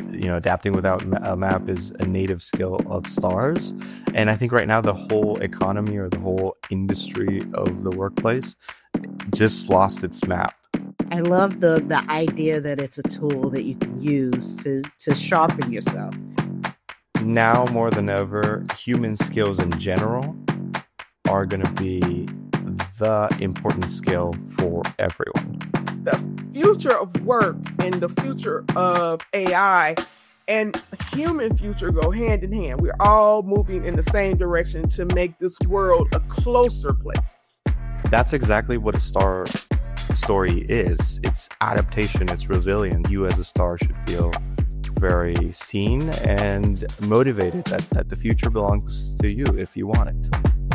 adapting without a map is a native skill of stars. And I think right now the whole economy or the whole industry of the workplace just lost its map. I love the idea that it's a tool that you can use to sharpen yourself. Now more than ever, human skills in general are going to be the important skill for everyone. The future of work and the future of AI and human future go hand in hand. We're all moving in the same direction to make this world a closer place. That's exactly what a star story is. It's adaptation, it's resilience. You as a star should feel very seen and motivated that the future belongs to you if you want it.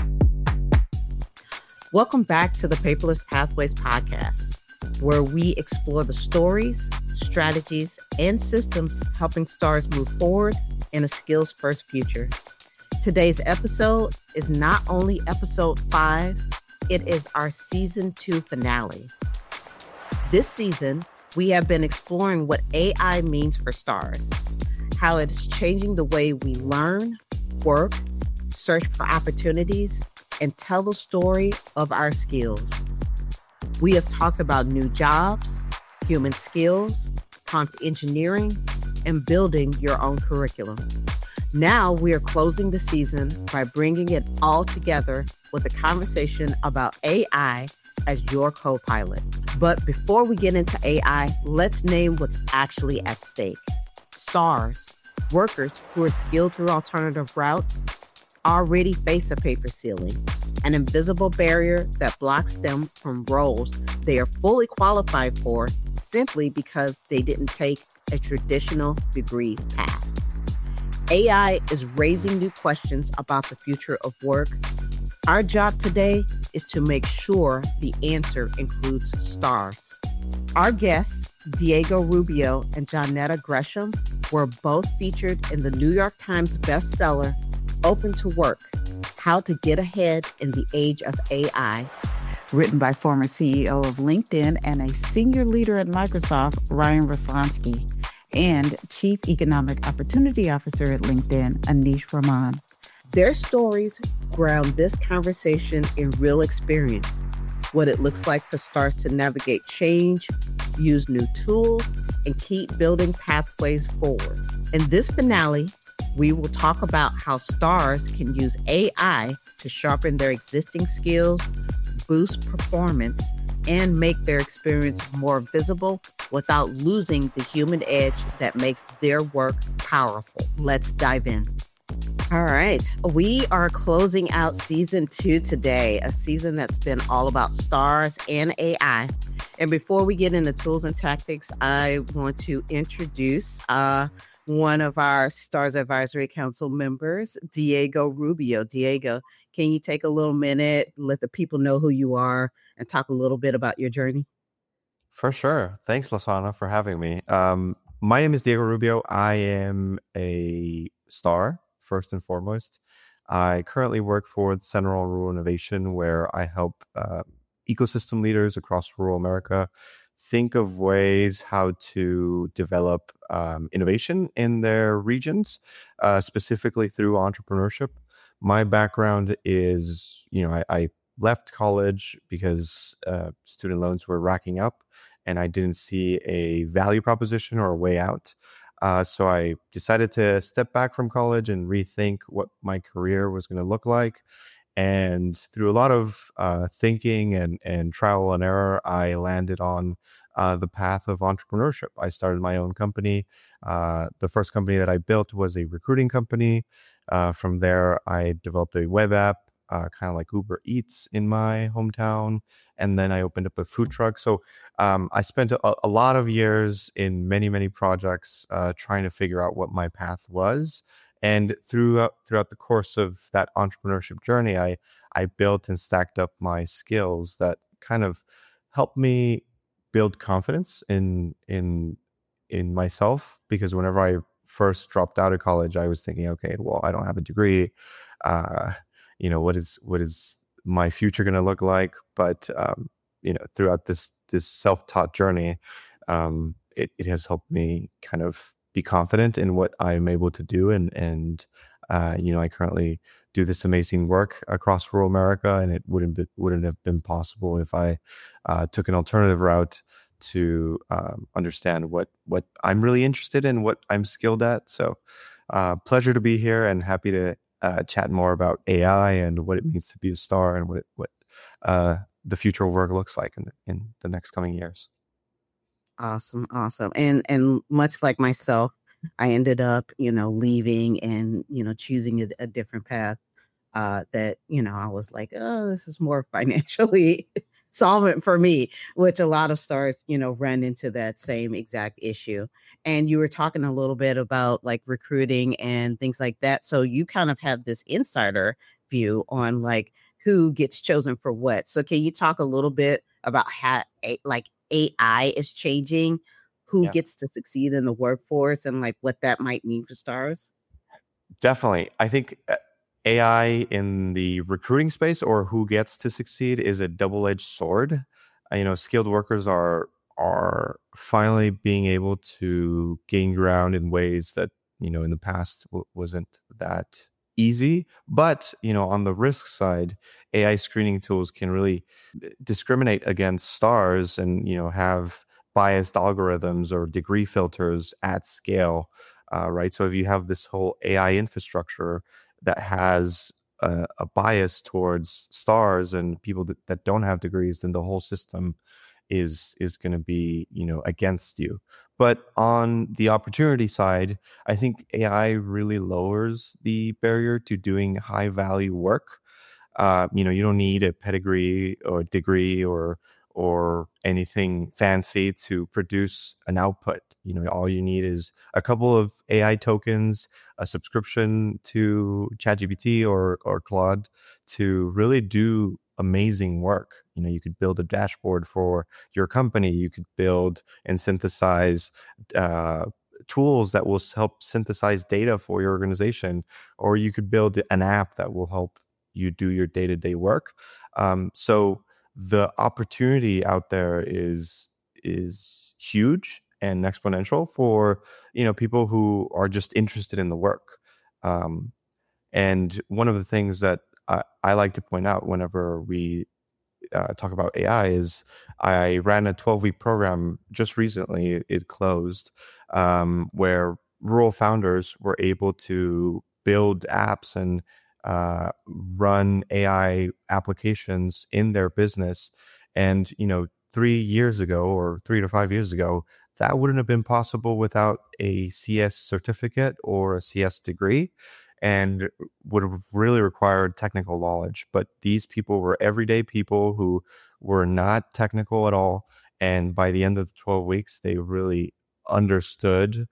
Welcome back to the Paperless Pathways podcast, where we explore the stories, strategies, and systems helping stars move forward in a skills-first future. Today's episode is not only episode 5, it is our season 2 finale. This season, we have been exploring what AI means for stars, how it is changing the way we learn, work, search for opportunities, and tell the story of our skills. We have talked about new jobs, human skills, prompt engineering, and building your own curriculum. Now we are closing the season by bringing it all together with a conversation about AI as your co-pilot. But before we get into AI, let's name what's actually at stake. Stars, workers who are skilled through alternative routes, already face a paper ceiling, an invisible barrier that blocks them from roles they are fully qualified for simply because they didn't take a traditional degree path. AI is raising new questions about the future of work. Our job today is to make sure the answer includes stars. Our guests, Diego Rubio and Johnetta Gresham, were both featured in the New York Times bestseller, Open to Work: How to Get Ahead in the Age of AI, written by former CEO of LinkedIn and a senior leader at Microsoft, Ryan Roslansky, and Chief Economic Opportunity Officer at LinkedIn, Anish Raman. Their stories ground this conversation in real experience, what it looks like for stars to navigate change, use new tools, and keep building pathways forward. In this finale, we will talk about how stars can use AI to sharpen their existing skills, boost performance, and make their experience more visible without losing the human edge that makes their work powerful. Let's dive in. All right. We are closing out season 2 today, a season that's been all about stars and AI. And before we get into tools and tactics, I want to introduce one of our Stars Advisory Council members, Diego Rubio. Diego, can you take a little minute, let the people know who you are, and talk a little bit about your journey? For sure. Thanks, Lasana, for having me. My name is Diego Rubio. I am a star, first and foremost. I currently work for the Center on Rural Innovation, where I help ecosystem leaders across rural America think of ways how to develop innovation in their regions, specifically through entrepreneurship. My background is, I left college because student loans were racking up and I didn't see a value proposition or a way out. So I decided to step back from college and rethink what my career was going to look like. And through a lot of thinking and trial and error, I landed on the path of entrepreneurship. I started my own company. The first company that I built was a recruiting company. From there, I developed a web app, kind of like Uber Eats in my hometown. And then I opened up a food truck. So I spent a lot of years in many, many projects trying to figure out what my path was. And throughout the course of that entrepreneurship journey, I built and stacked up my skills that kind of helped me build confidence in myself. Because whenever I first dropped out of college, I was thinking, okay, well, I don't have a degree. What is my future going to look like? But throughout this self-taught journey, it has helped me kind of be confident in what I'm able to do. And I currently do this amazing work across rural America, and it wouldn't have been possible if I took an alternative route to understand what I'm really interested in, what I'm skilled at. So pleasure to be here, and happy to chat more about AI and what it means to be a star, and what the future of work looks like in the next coming years. Awesome. And much like myself, I ended up, leaving and, choosing a different path that, I was like, oh, this is more financially solvent for me, which a lot of stars, run into that same exact issue. And you were talking a little bit about like recruiting and things like that. So you kind of have this insider view on like who gets chosen for what. So can you talk a little bit about how like AI is changing who gets to succeed in the workforce and like what that might mean for stars? Definitely. I think AI in the recruiting space, or who gets to succeed, is a double-edged sword. Skilled workers are finally being able to gain ground in ways that, in the past wasn't that easy. But, on the risk side, AI screening tools can really discriminate against stars and, have biased algorithms or degree filters at scale, right? So if you have this whole AI infrastructure that has a bias towards stars and people that don't have degrees, then the whole system is going to be, against you. But on the opportunity side, I think AI really lowers the barrier to doing high value work. You don't need a pedigree or degree or anything fancy to produce an output. All you need is a couple of AI tokens, a subscription to ChatGPT or Claude to really do amazing work. You could build a dashboard for your company. You could build and synthesize tools that will help synthesize data for your organization, or you could build an app that will help you do your day-to-day work. So the opportunity out there is huge and exponential for people who are just interested in the work. And one of the things that I like to point out whenever we talk about AI is I ran a 12-week program just recently. It closed, where rural founders were able to build apps and run AI applications in their business. And 3 years ago, or 3 to 5 years ago, that wouldn't have been possible without a CS certificate or a CS degree, and would have really required technical knowledge. But these people were everyday people who were not technical at all. And by the end of the 12 weeks, they really understood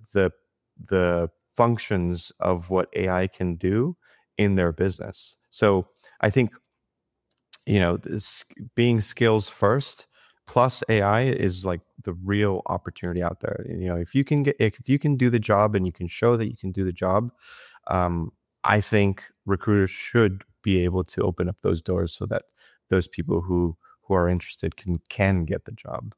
the functions of what AI can do in their business. So I think, this being skills first plus AI is like the real opportunity out there. If you can do the job and you can show that you can do the job, I think recruiters should be able to open up those doors so that those people who are interested can get the job.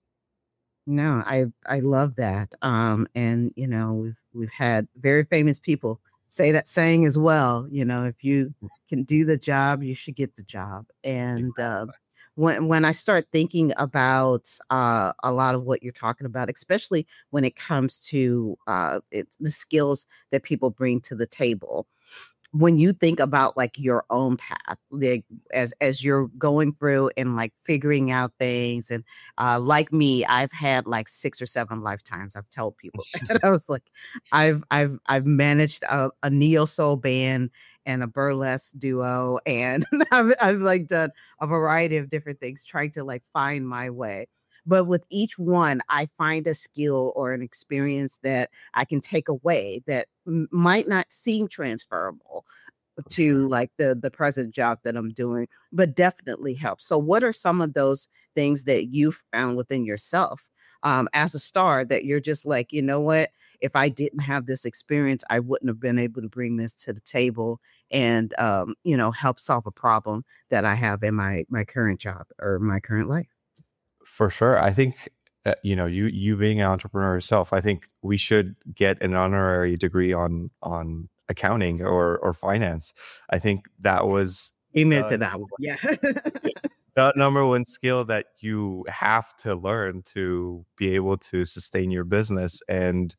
No, I love that. And we've had very famous people say that saying as well. If you can do the job, you should get the job. And when I start thinking about a lot of what you're talking about, especially when it comes to it's the skills that people bring to the table, when you think about like your own path, like as you're going through and like figuring out things, and like me, I've had like 6 or 7 lifetimes. I've told people that. I was like, I've managed a neo soul band and a burlesque duo, and I've like done a variety of different things, trying to like find my way. But with each one, I find a skill or an experience that I can take away that might not seem transferable to like the present job that I'm doing, but definitely helps. So what are some of those things that you found within yourself as a star that you're just like, you know what, if I didn't have this experience, I wouldn't have been able to bring this to the table and, help solve a problem that I have in my current job or my current life? For sure. I think you being an entrepreneur yourself, I think we should get an honorary degree on accounting or finance. I think that was Amen to that one. Yeah. the number one skill that you have to learn to be able to sustain your business. And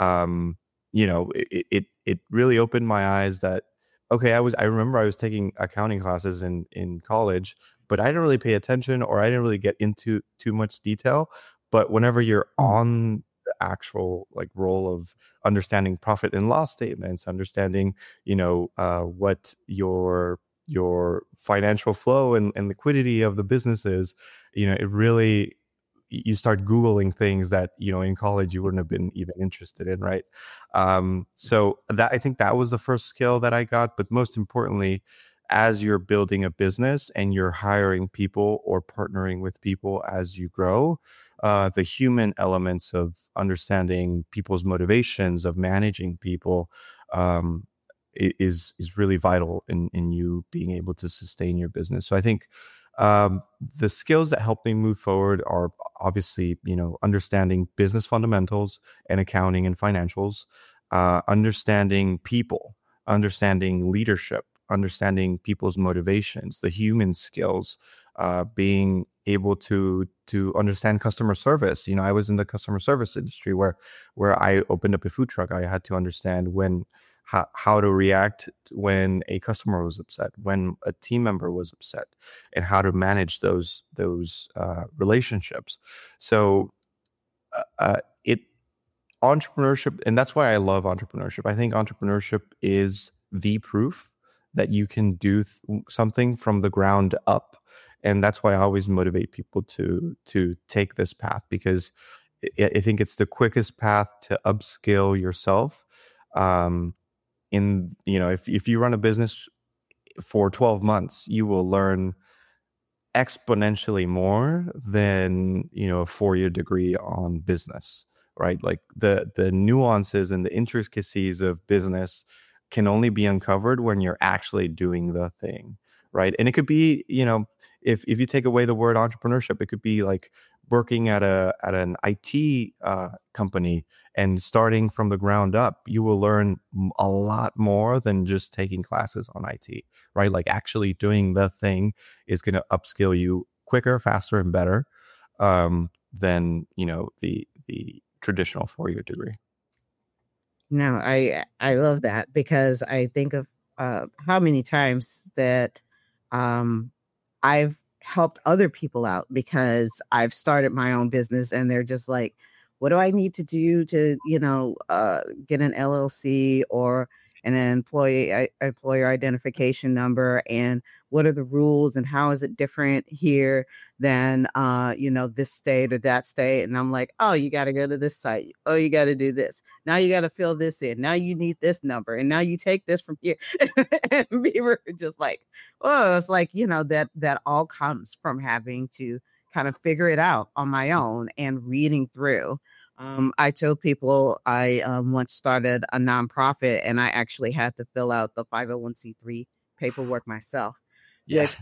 it really opened my eyes that, okay, I remember I was taking accounting classes in college, but I didn't really pay attention, or I didn't really get into too much detail. But whenever you're on the actual like role of understanding profit and loss statements, understanding what your financial flow and liquidity of the business is, it really, you start Googling things that, in college you wouldn't have been even interested in. Right. So that, I think that was the first skill that I got. But most importantly, as you're building a business and you're hiring people or partnering with people as you grow, the human elements of understanding people's motivations, of managing people, is really vital in you being able to sustain your business. So I think the skills that help me move forward are obviously, understanding business fundamentals and accounting and financials, understanding people, understanding leadership, understanding people's motivations, the human skills, being able to understand customer service. I was in the customer service industry where I opened up a food truck. I had to understand how to react when a customer was upset, when a team member was upset, and how to manage those relationships. So entrepreneurship, and that's why I love entrepreneurship. I think entrepreneurship is the proof that you can do something from the ground up. And that's why I always motivate people to take this path, because I think it's the quickest path to upskill yourself. If you run a business for 12 months, you will learn exponentially more than, a 4-year degree on business, right? Like the nuances and the intricacies of business can only be uncovered when you're actually doing the thing, right? And it could be, if you take away the word entrepreneurship, it could be like working at an IT company and starting from the ground up. You will learn a lot more than just taking classes on IT, right? Like actually doing the thing is going to upskill you quicker, faster, and better than the traditional 4-year degree. No, I love that, because I think of how many times that I've helped other people out because I've started my own business and they're just like, what do I need to do to, get an LLC or an employer identification number, and what are the rules and how is it different here than this state or that state? And I'm like, oh, you got to go to this site. Oh, you got to do this. Now you got to fill this in. Now you need this number, and now you take this from here. And we were just like, oh, it's like, that all comes from having to kind of figure it out on my own and reading through. I told people I once started a nonprofit, and I actually had to fill out the 501c3 paperwork myself. Yeah. Which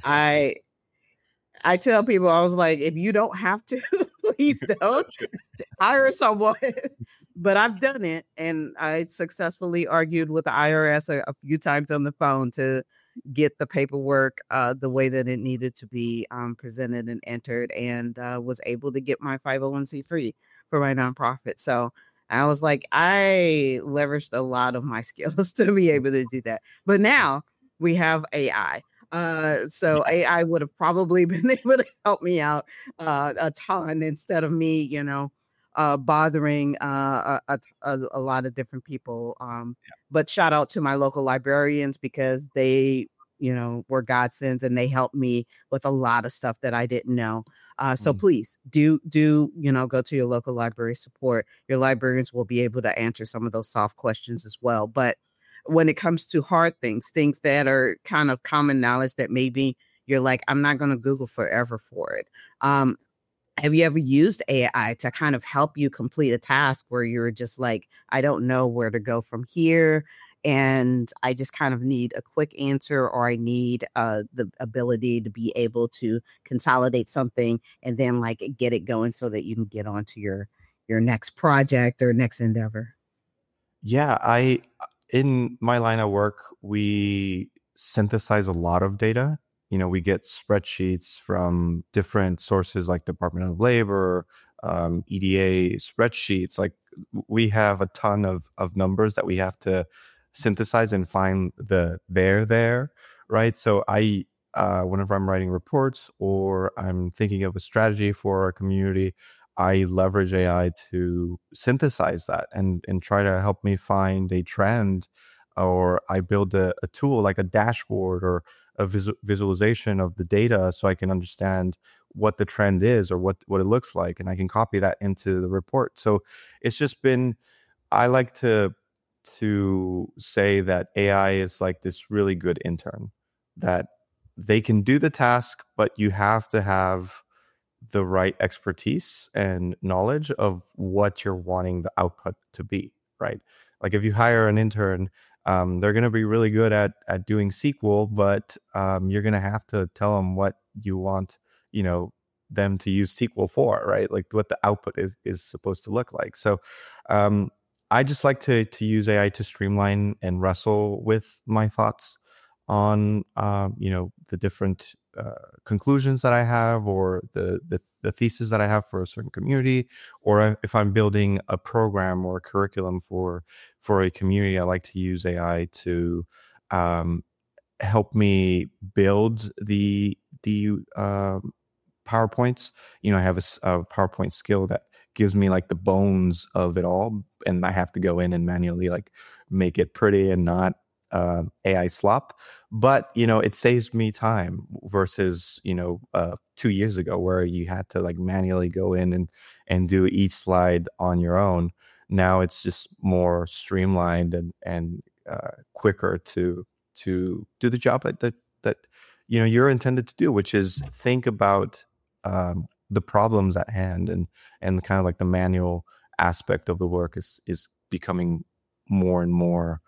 I tell people, I was like, if you don't have to, please don't hire someone. But I've done it, and I successfully argued with the IRS a few times on the phone to get the paperwork the way that it needed to be presented and entered, and was able to get my 501c3 for my nonprofit. So I was like, I leveraged a lot of my skills to be able to do that. But now we have AI. So AI would have probably been able to help me out a ton, instead of me, bothering a lot of different people. But shout out to my local librarians, because they, were godsends, and they helped me with a lot of stuff that I didn't know. So please do, go to your local library support. Your librarians will be able to answer some of those soft questions as well. But when it comes to hard things that are kind of common knowledge that maybe you're like, I'm not going to Google forever for it. Have you ever used AI to kind of help you complete a task where you're just like, I don't know where to go from here? and I just kind of need a quick answer, or I need the ability to be able to consolidate something and then like get it going so that you can get on to your next project or next endeavor. Yeah, in my line of work, we synthesize a lot of data. We get spreadsheets from different sources like Department of Labor, EDA spreadsheets. Like we have a ton of numbers that we have to synthesize and find the there, right? So whenever I'm writing reports or I'm thinking of a strategy for a community, I leverage AI to synthesize that and try to help me find a trend, or I build a tool like a dashboard or a visualization of the data so I can understand what the trend is or what it looks like, and I can copy that into the report. So it's just been, I like to say that AI is like this really good intern, that they can do the task, but you have to have the right expertise and knowledge of what you're wanting the output to be, right? Like if you hire an intern, they're going to be really good at doing SQL, but you're going to have to tell them what you want, them to use SQL for, right? Like what the output is supposed to look like. So I just like to use AI to streamline and wrestle with my thoughts on the different conclusions that I have, or the thesis that I have for a certain community, or if I'm building a program or a curriculum for a community, I like to use AI to help me build the PowerPoints. I have a PowerPoint skill that gives me like the bones of it all, and I have to go in and manually like make it pretty and not AI slop. But it saves me time versus 2 years ago where you had to like manually go in and do each slide on your own. Now it's just more streamlined and quicker to do the job that you're intended to do, which is think about the problems at hand, and kind of like the manual aspect of the work is becoming more and more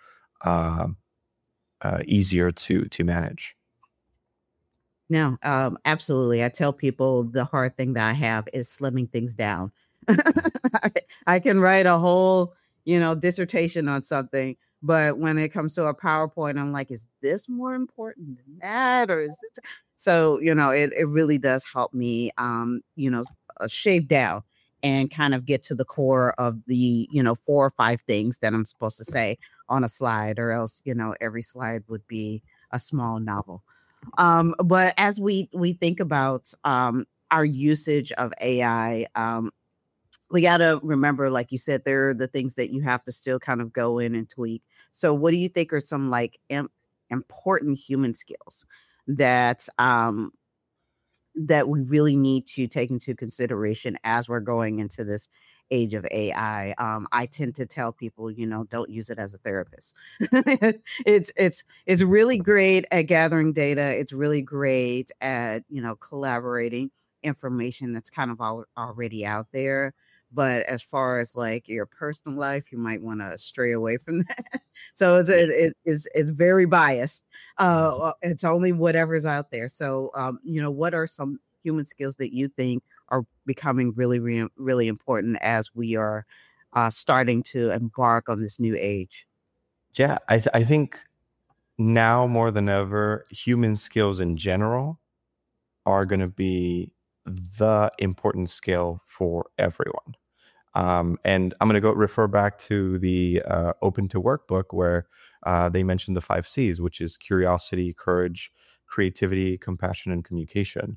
easier to manage. No, absolutely. I tell people the hard thing that I have is slimming things down. I can write a whole, dissertation on something, but when it comes to a PowerPoint, I'm like, is this more important than that? Or is it? So, it really does help me, shave down and kind of get to the core of the, 4 or 5 things that I'm supposed to say on a slide, or else, every slide would be a small novel. But as we think about our usage of AI, we got to remember, like you said, there are the things that you have to still kind of go in and tweak. So what do you think are some like important human skills that that we really need to take into consideration as we're going into this age of AI? I tend to tell people, don't use it as a therapist. It's really great at gathering data. It's really great at, collaborating information that's kind of already out there. But as far as like your personal life, you might want to stray away from that. So it's very biased. It's only whatever's out there. So, what are some human skills that you think are becoming really, really important as we are starting to embark on this new age? Yeah, I think now more than ever, human skills in general are going to be the important skill for everyone. And I'm going to go refer back to the Open to Work book, where they mentioned the 5 C's, which is curiosity, courage, creativity, compassion, and communication.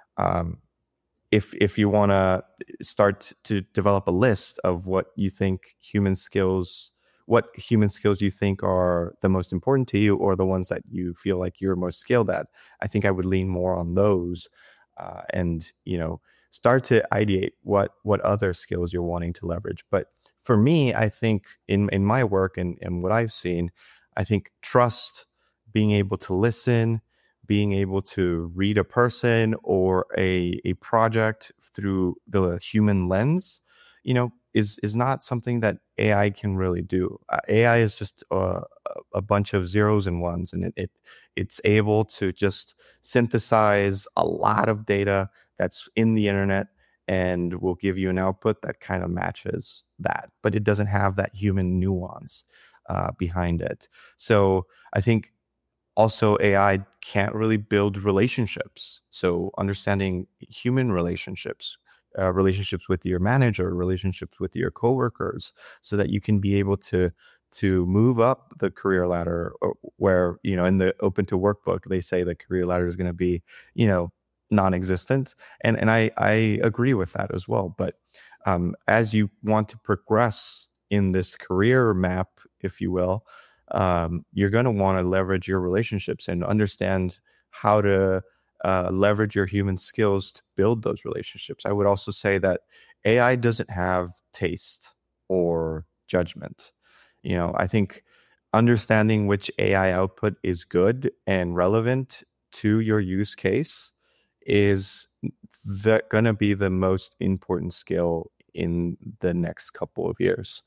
If you want to start to develop a list of what human skills you think are the most important to you, or the ones that you feel like you're most skilled at, I think I would lean more on those, and start to ideate what other skills you're wanting to leverage. But for me, I think in my work and what I've seen, I think trust, being able to listen, being able to read a person or a project through the human lens, is not something that AI can really do. AI is just a a bunch of zeros and ones, and it's able to just synthesize a lot of data that's in the internet and will give you an output that kind of matches that, but it doesn't have that human nuance behind it. So I think also AI can't really build relationships. So understanding human relationships, relationships with your manager, relationships with your coworkers, so that you can be able to move up the career ladder, where, you know, in the Open to Work book, they say the career ladder is going to be, you know, non-existent. And I agree with that as well. But as you want to progress in this career map, if you will, you're going to want to leverage your relationships and understand how to leverage your human skills to build those relationships. I would also say that AI doesn't have taste or judgment. You know, I think understanding which AI output is good and relevant to your use case is going to be the most important skill in the next couple of years.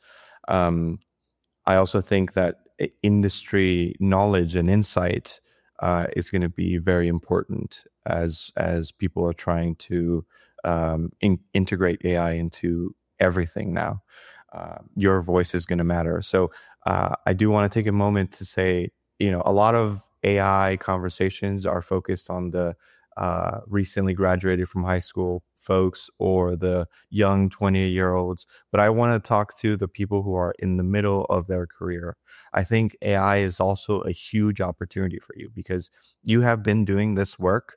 I also think that industry knowledge and insight is going to be very important as people are trying to integrate AI into everything now. Your voice is going to matter. So I do want to take a moment to say, you know, a lot of AI conversations are focused on the recently graduated from high school folks or the young 20-year-olds, but I want to talk to the people who are in the middle of their career. I think AI is also a huge opportunity for you because you have been doing this work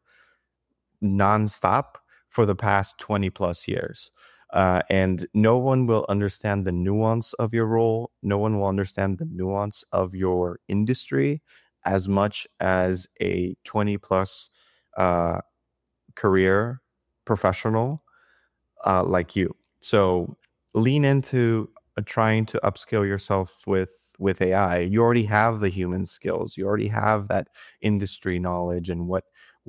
nonstop for the past 20 plus years. And no one will understand the nuance of your role. No one will understand the nuance of your industry as much as a 20 plus career professional like you. So lean into trying to upskill yourself with AI. You already have the human skills. You already have that industry knowledge and what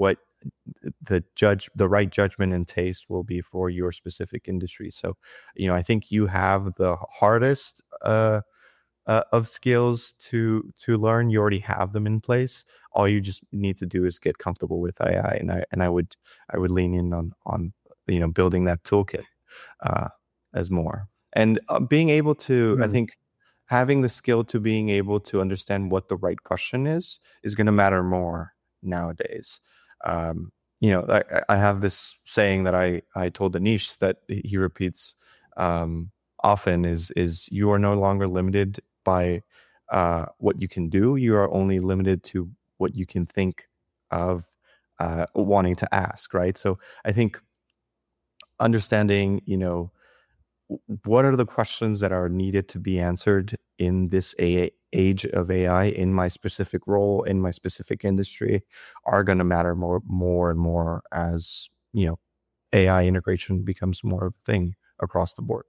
the right judgment and taste will be for your specific industry. So, you know, I think you have the hardest of skills to learn. You already have them in place. All you just need to do is get comfortable with AI, and I would lean in on you know, building that toolkit as more, and being able to I think having the skill to being able to understand what the right question is going to matter more nowadays. You know, I have this saying that I told Anish that he repeats often is you are no longer limited by what you can do. You are only limited to what you can think of wanting to ask, right? So I think understanding, you know, what are the questions that are needed to be answered in this age of AI, in my specific role, in my specific industry, are going to matter more and more as, you know, AI integration becomes more of a thing across the board.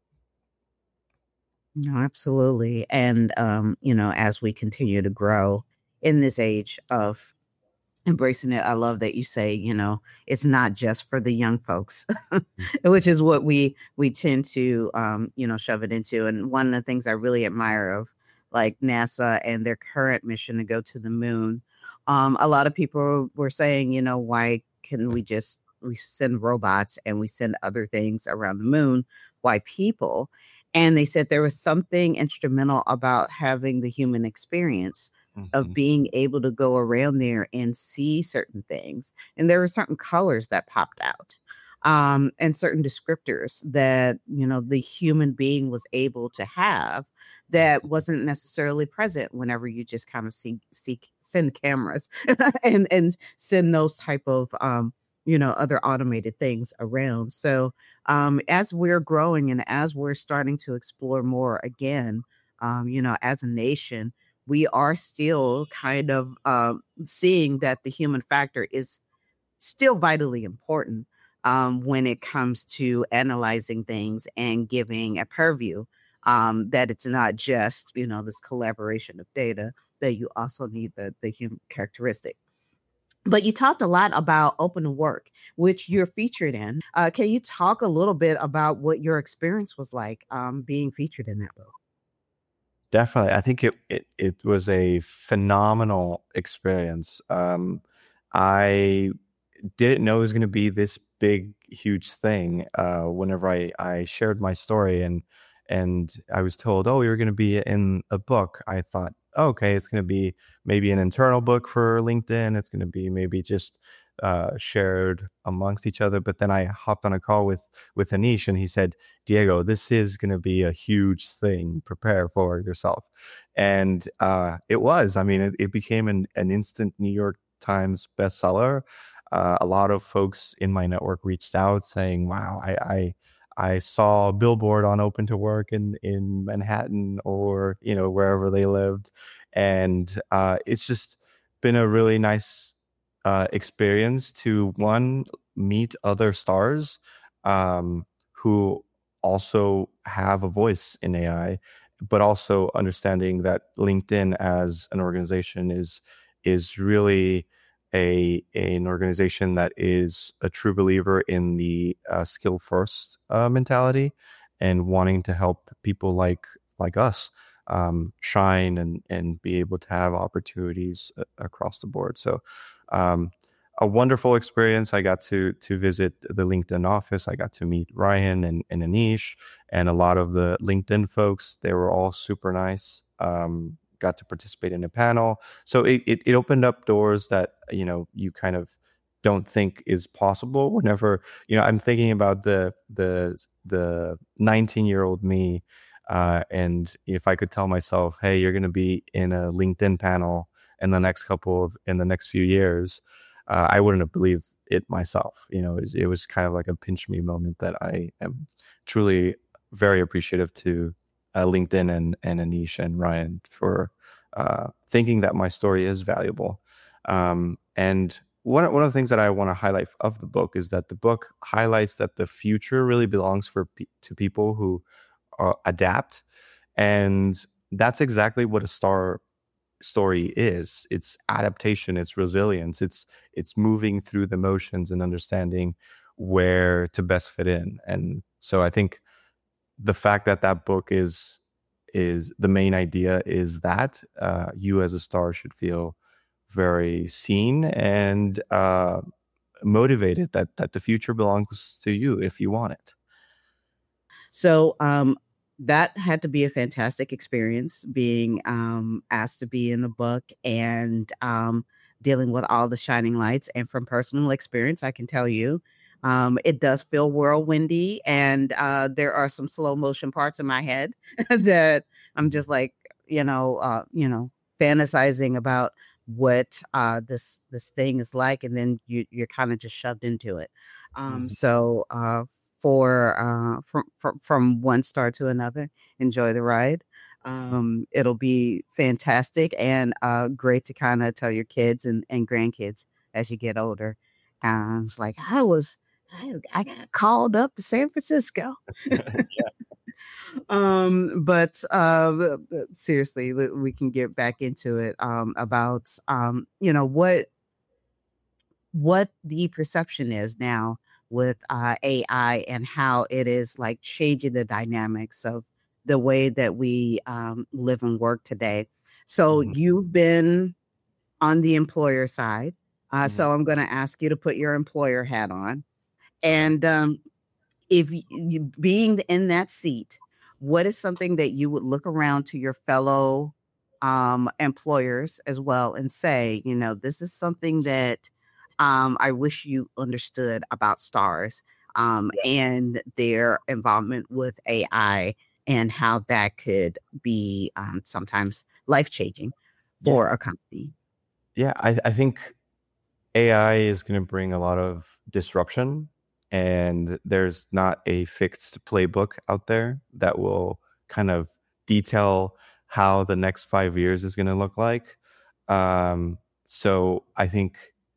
No, absolutely. And, you know, as we continue to grow in this age of embracing it, I love that you say, you know, it's not just for the young folks, which is what we tend to, you know, shove it into. And one of the things I really admire of like NASA and their current mission to go to the moon, a lot of people were saying, you know, why can we send robots and we send other things around the moon? Why people? And they said there was something instrumental about having the human experience of being able to go around there and see certain things. And there were certain colors that popped out, and certain descriptors that, you know, the human being was able to have that wasn't necessarily present whenever you just kind of send cameras and send those type of, you know, other automated things around. So as we're growing and as we're starting to explore more again, you know, as a nation, we are still kind of seeing that the human factor is still vitally important when it comes to analyzing things and giving a purview, that it's not just, you know, this collaboration of data, that you also need the human characteristic. But you talked a lot about Open to Work, which you're featured in. Can you talk a little bit about what your experience was like being featured in that book? Definitely. I think it was a phenomenal experience. I didn't know it was going to be this big, huge thing. Whenever I shared my story and I was told, oh, you're going to be in a book, I thought, oh, okay, it's going to be maybe an internal book for LinkedIn. It's going to be maybe just shared amongst each other. But then I hopped on a call with Anish, and he said, Diego, this is going to be a huge thing. Prepare for yourself. And it was. I mean, it became an instant New York Times bestseller. A lot of folks in my network reached out saying, wow, I saw a billboard on Open to Work in Manhattan, or, you know, wherever they lived. And it's just been a really nice experience to, one, meet other stars who also have a voice in AI, but also understanding that LinkedIn as an organization is really an organization that is a true believer in the skill first mentality, and wanting to help people like us shine and be able to have opportunities across the board. So a wonderful experience. I got to visit the LinkedIn office. I got to meet Ryan and Anish and a lot of the LinkedIn folks. They were all super nice. Got to participate in a panel. So it opened up doors that, you know, you kind of don't think is possible. Whenever, you know, I'm thinking about the 19-year-old me, and if I could tell myself, hey, you're going to be in a LinkedIn panel in the next few years, I wouldn't have believed it myself. You know, it was kind of like a pinch me moment that I am truly very appreciative to LinkedIn and Anish and Ryan for thinking that my story is valuable. And one of the things that I want to highlight of the book is that the book highlights that the future really belongs to people who adapt. And that's exactly what a star story is. It's adaptation, it's resilience, it's moving through the motions and understanding where to best fit in. And so I think the fact that book is the main idea is that you as a star should feel very seen and motivated, that the future belongs to you if you want it. So that had to be a fantastic experience, being asked to be in the book and dealing with all the shining lights. And from personal experience, I can tell you, it does feel whirlwindy, and there are some slow motion parts in my head that I'm just like, fantasizing about what this thing is like, and then you're kind of just shoved into it. So from one star to another, enjoy the ride. It'll be fantastic and great to kind of tell your kids and grandkids as you get older. It's like I got called up to San Francisco. But seriously, we can get back into it about what the perception is now with AI and how it is like changing the dynamics of the way that we live and work today. So you've been on the employer side. So I'm going to ask you to put your employer hat on. And if you being in that seat, what is something that you would look around to your fellow employers as well and say, this is something that I wish you understood about stars and their involvement with AI and how that could be sometimes life-changing for a company? Yeah, I think AI is going to bring a lot of disruption, and there's not a fixed playbook out there that will kind of detail how the next 5 years is going to look like. So I think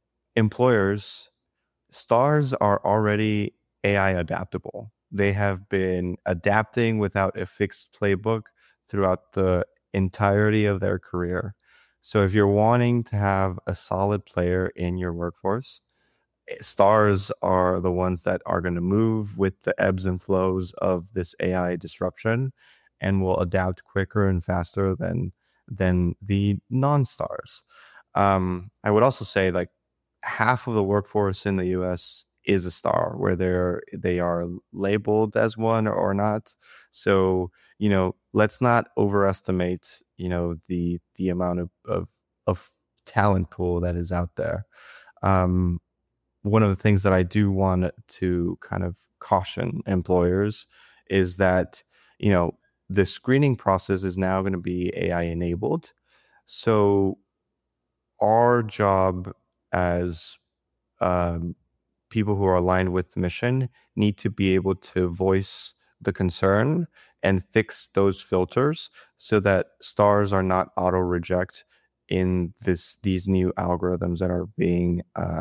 stars are already AI adaptable. They have been adapting without a fixed playbook throughout the entirety of their career. So if you're wanting to have a solid player in your workforce, stars are the ones that are going to move with the ebbs and flows of this AI disruption and will adapt quicker and faster than the non-stars. I would also say like half of the workforce in the US is a star, where they are labeled as one or not. So, let's not overestimate, the amount of talent pool that is out there. One of the things that I do want to kind of caution employers is that, the screening process is now going to be AI enabled. So our job as people who are aligned with the mission need to be able to voice the concern and fix those filters so that stars are not auto reject in these new algorithms that are being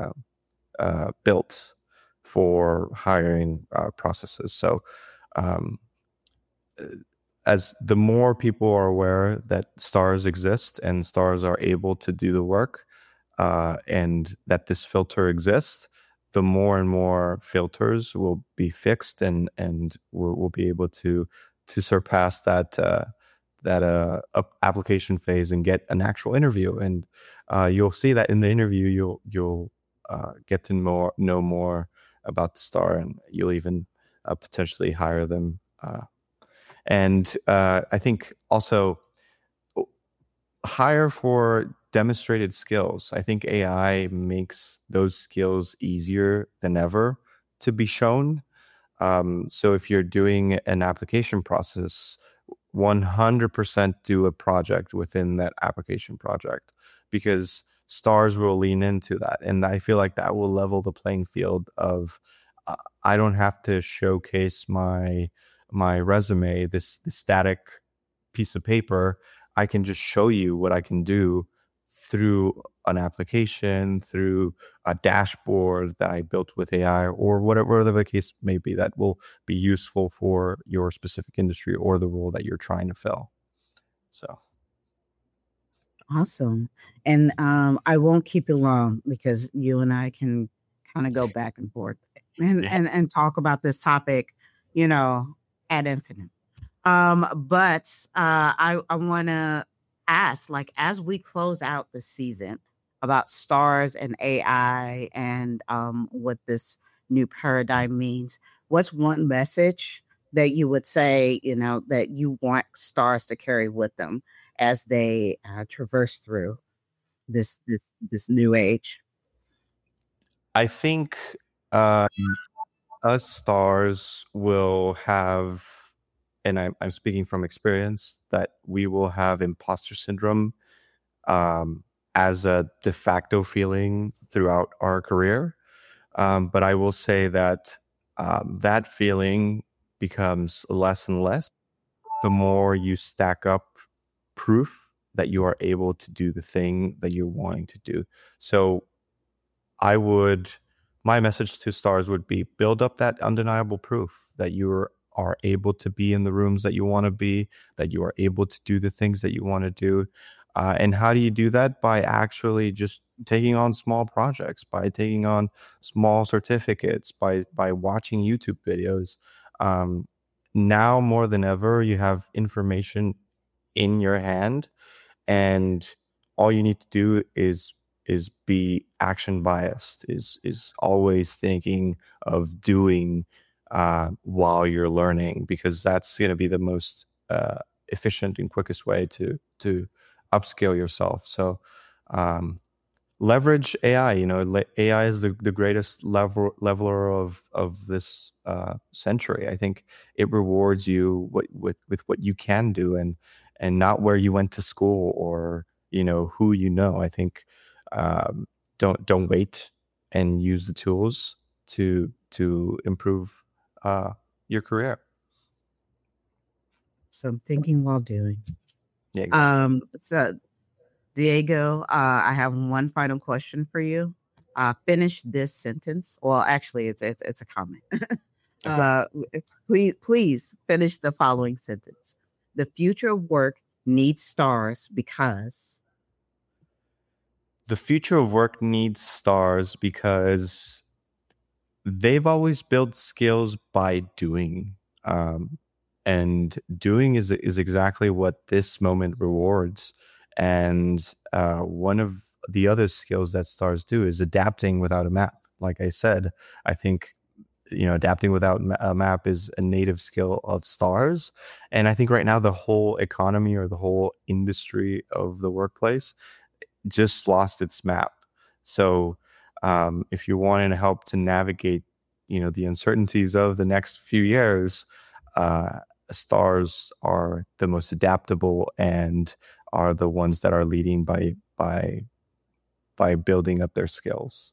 built for hiring processes. So as the more people are aware that stars exist and stars are able to do the work, and that this filter exists, the more and more filters will be fixed, and we'll be able to surpass that application phase and get an actual interview. And you'll see that in the interview, you'll get to know more about the star, and you'll even potentially hire them. And I think also hire for demonstrated skills. I think AI makes those skills easier than ever to be shown. So if you're doing an application process, 100% do a project within that application project, because stars will lean into that. And I feel like that will level the playing field of I don't have to showcase my resume, this static piece of paper. I can just show you what I can do through an application, through a dashboard that I built with AI, or whatever the case may be, that will be useful for your specific industry or the role that you're trying to fill. So Awesome. And I won't keep you long, because you and I can kind of go back and forth and talk about this topic, ad infinitum. But I want to ask, like, as we close out the season, about stars and AI and what this new paradigm means, what's one message that you would say, that you want stars to carry with them as they traverse through this new age? I think us stars will have, and I'm speaking from experience, that we will have imposter syndrome as a de facto feeling throughout our career. But I will say that that feeling becomes less and less the more you stack up proof that you are able to do the thing that you're wanting to do. So my message to stars would be, build up that undeniable proof that you are able to be in the rooms that you want to be, that you are able to do the things that you want to do. And how do you do that? By actually just taking on small projects, by taking on small certificates, by watching YouTube videos. Now more than ever, you have information in your hand, and all you need to do is be action biased, is always thinking of doing while you're learning, because that's going to be the most efficient and quickest way to upskill yourself. So leverage AI. AI is the greatest leveler of this century. I think it rewards you with what you can do, and not where you went to school, or who I think don't wait, and use the tools to improve your career. So I'm thinking while doing. Yeah. Exactly. So Diego, I have one final question for you. Finish this sentence. Well, actually, it's a comment. Please finish the following sentence. The future of work needs stars because. The future of work needs stars because they've always built skills by doing. and doing is exactly what this moment rewards. And one of the other skills that stars do is adapting without a map. Like I said, I think, adapting without a map is a native skill of stars. And I think right now the whole economy or the whole industry of the workplace just lost its map. So if you want to help to navigate, the uncertainties of the next few years, stars are the most adaptable and are the ones that are leading by building up their skills.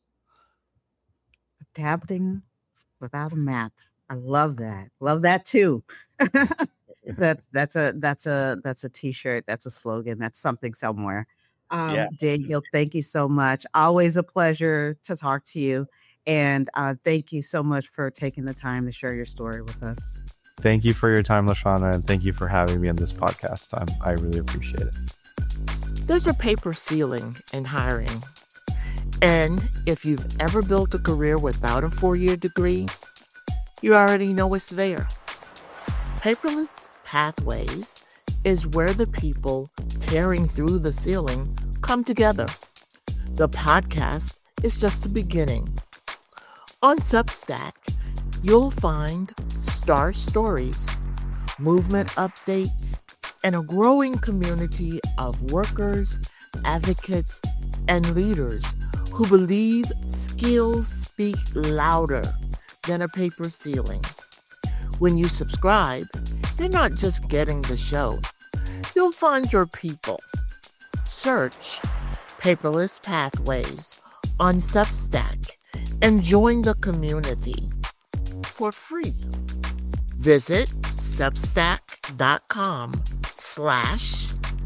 Adapting without a map. I love that. Love that too. That's a t-shirt. That's a slogan. That's something somewhere. Daniel, thank you so much. Always a pleasure to talk to you. And thank you so much for taking the time to share your story with us. Thank you for your time, Lashana, and thank you for having me on this podcast. I really appreciate it. There's a paper ceiling in hiring. And if you've ever built a career without a 4-year degree, you already know it's there. Paperless Pathways is where the people tearing through the ceiling come together. The podcast is just the beginning. On Substack, you'll find star stories, movement updates, and a growing community of workers, advocates, and leaders who believe skills speak louder than a paper ceiling. When you subscribe, you're not just getting the show. You'll find your people. Search Paperless Pathways on Substack and join the community for free. Visit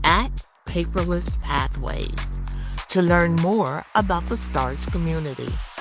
substack.com/@paperlesspathways to learn more about the STARS community.